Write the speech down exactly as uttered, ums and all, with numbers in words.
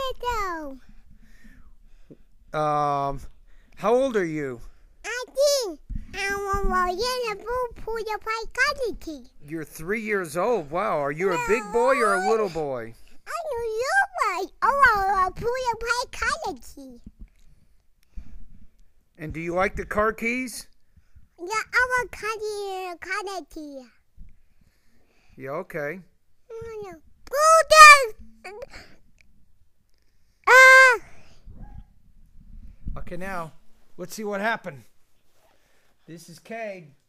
years old. Um, how old are you? I think I'm a little boy to play key. You're three years old. Wow. Are you a big boy or a little boy? I'm a little boy. Oh, I'm to play key. And do you like the car keys? Yeah, I'm a car key. Yeah, okay. Ah! Okay, now, let's see what happened. This is Cade.